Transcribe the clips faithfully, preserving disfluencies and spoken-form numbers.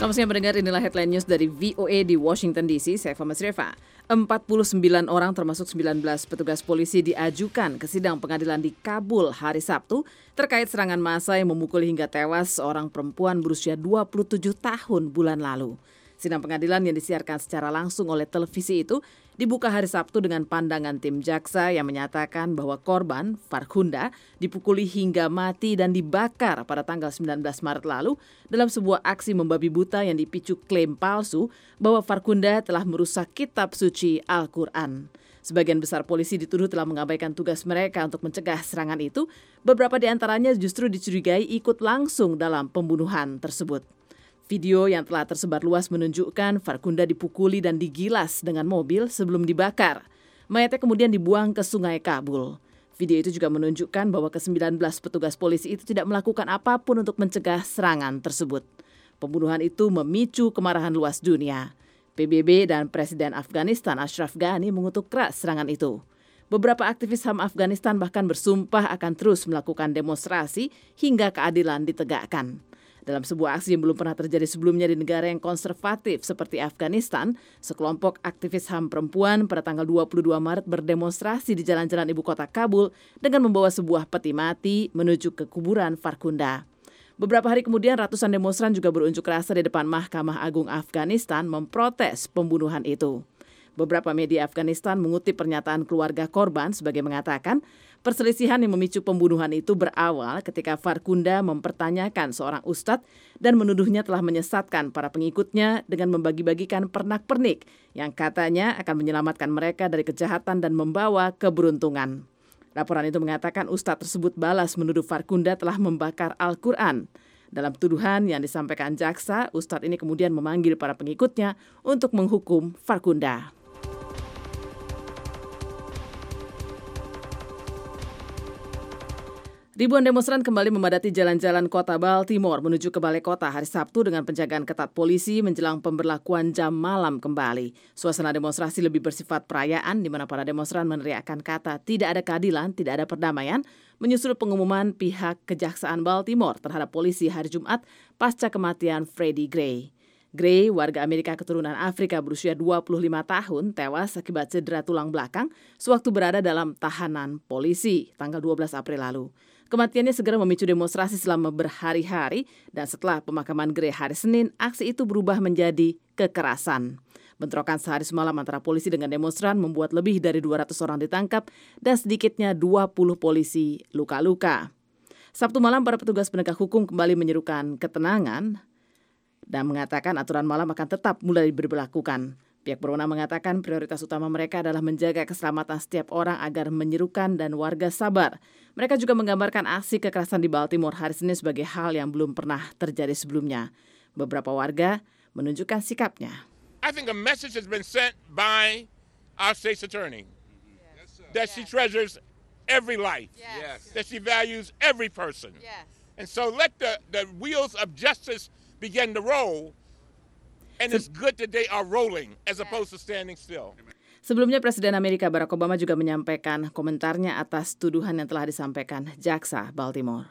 Selamat siang mendengar, inilah headline news dari V O A di Washington D C. Saya Fama Sreva. empat puluh sembilan orang termasuk sembilan belas petugas polisi diajukan ke sidang pengadilan di Kabul hari Sabtu terkait serangan massa yang memukul hingga tewas seorang perempuan berusia dua puluh tujuh tahun bulan lalu. Sidang pengadilan yang disiarkan secara langsung oleh televisi itu dibuka hari Sabtu dengan pandangan tim jaksa yang menyatakan bahwa korban, Farkhunda, dipukuli hingga mati dan dibakar pada tanggal sembilan belas Maret lalu dalam sebuah aksi membabi buta yang dipicu klaim palsu bahwa Farkhunda telah merusak kitab suci Al-Quran. Sebagian besar polisi dituduh telah mengabaikan tugas mereka untuk mencegah serangan itu. Beberapa di antaranya justru dicurigai ikut langsung dalam pembunuhan tersebut. Video yang telah tersebar luas menunjukkan Farkhunda dipukuli dan digilas dengan mobil sebelum dibakar. Mayatnya kemudian dibuang ke sungai Kabul. Video itu juga menunjukkan bahwa kesembilan belas petugas polisi itu tidak melakukan apapun untuk mencegah serangan tersebut. Pembunuhan itu memicu kemarahan luas dunia. P B B dan Presiden Afghanistan Ashraf Ghani mengutuk keras serangan itu. Beberapa aktivis H A M Afghanistan bahkan bersumpah akan terus melakukan demonstrasi hingga keadilan ditegakkan. Dalam sebuah aksi yang belum pernah terjadi sebelumnya di negara yang konservatif seperti Afghanistan, sekelompok aktivis H A M perempuan pada tanggal dua puluh dua Maret berdemonstrasi di jalan-jalan ibu kota Kabul dengan membawa sebuah peti mati menuju ke kuburan Farkhunda. Beberapa hari kemudian ratusan demonstran juga berunjuk rasa di depan Mahkamah Agung Afghanistan memprotes pembunuhan itu. Beberapa media Afghanistan mengutip pernyataan keluarga korban sebagai mengatakan perselisihan yang memicu pembunuhan itu berawal ketika Farkhunda mempertanyakan seorang ustadz dan menuduhnya telah menyesatkan para pengikutnya dengan membagi-bagikan pernak-pernik yang katanya akan menyelamatkan mereka dari kejahatan dan membawa keberuntungan. Laporan itu mengatakan ustadz tersebut balas menuduh Farkhunda telah membakar Al-Quran. Dalam tuduhan yang disampaikan jaksa, ustadz ini kemudian memanggil para pengikutnya untuk menghukum Farkhunda. Ribuan demonstran kembali memadati jalan-jalan kota Baltimore menuju ke balai kota hari Sabtu dengan penjagaan ketat polisi menjelang pemberlakuan jam malam kembali. Suasana demonstrasi lebih bersifat perayaan di mana para demonstran meneriakkan kata tidak ada keadilan, tidak ada perdamaian, menyusul pengumuman pihak Kejaksaan Baltimore terhadap polisi hari Jumat pasca kematian Freddie Gray. Gray, warga Amerika keturunan Afrika berusia dua puluh lima tahun, tewas akibat cedera tulang belakang sewaktu berada dalam tahanan polisi tanggal dua belas April lalu. Kematiannya segera memicu demonstrasi selama berhari-hari dan setelah pemakaman Gray hari Senin, aksi itu berubah menjadi kekerasan. Bentrokan sehari semalam antara polisi dengan demonstran membuat lebih dari dua ratus orang ditangkap dan sedikitnya dua puluh polisi luka-luka. Sabtu malam para petugas penegak hukum kembali menyerukan ketenangan dan mengatakan aturan malam akan tetap mulai diberlakukan. Pihak berwenang mengatakan prioritas utama mereka adalah menjaga keselamatan setiap orang agar menyerukan dan warga sabar. Mereka juga menggambarkan aksi kekerasan di Baltimore hari Senin sebagai hal yang belum pernah terjadi sebelumnya. Beberapa warga menunjukkan sikapnya. I think a message has been sent by our state's attorney yes, that yes. she treasures every life, yes. that she values every person. Yes. And so let the, the wheels of justice begin to roll. And it's good that they are rolling as opposed to standing still. Sebelumnya Presiden Amerika Barack Obama juga menyampaikan komentarnya atas tuduhan yang telah disampaikan jaksa Baltimore.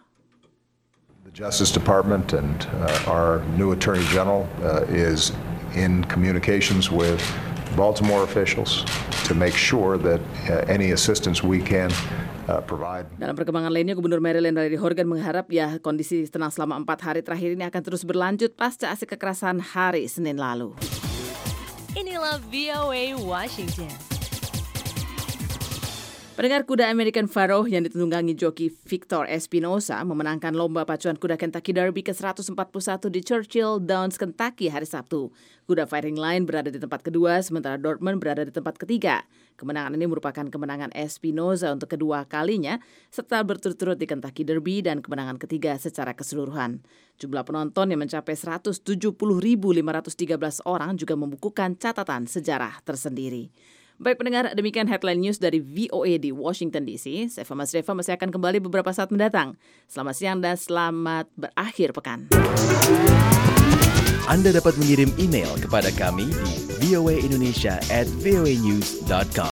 The Justice Department and uh, our new Attorney General uh, is in communications with Baltimore officials to make sure that uh, any assistance we can uh, provide. Dalam perkembangan lainnya, Gubernur Maryland Larry Hogan mengharap ya kondisi tenang selama empat hari terakhir ini akan terus berlanjut pasca aksi kekerasan hari Senin lalu. Inilah V O A Washington. Pendengar, kuda American Pharoah yang ditunggangi joki Victor Espinosa memenangkan lomba pacuan kuda Kentucky Derby ke seratus empat puluh satu di Churchill Downs, Kentucky hari Sabtu. Kuda Fighting Line berada di tempat kedua, sementara Dortmund berada di tempat ketiga. Kemenangan ini merupakan kemenangan Espinosa untuk kedua kalinya setelah berturut-turut di Kentucky Derby dan kemenangan ketiga secara keseluruhan. Jumlah penonton yang mencapai seratus tujuh puluh ribu lima ratus tiga belas orang juga membukukan catatan sejarah tersendiri. Baik pendengar, demikian headline news dari V O A di Washington D C. Saya Fama Sreva masih akan kembali beberapa saat mendatang. Selamat siang dan selamat berakhir pekan. Anda dapat mengirim email kepada kami di voaindonesia at voanews dot com.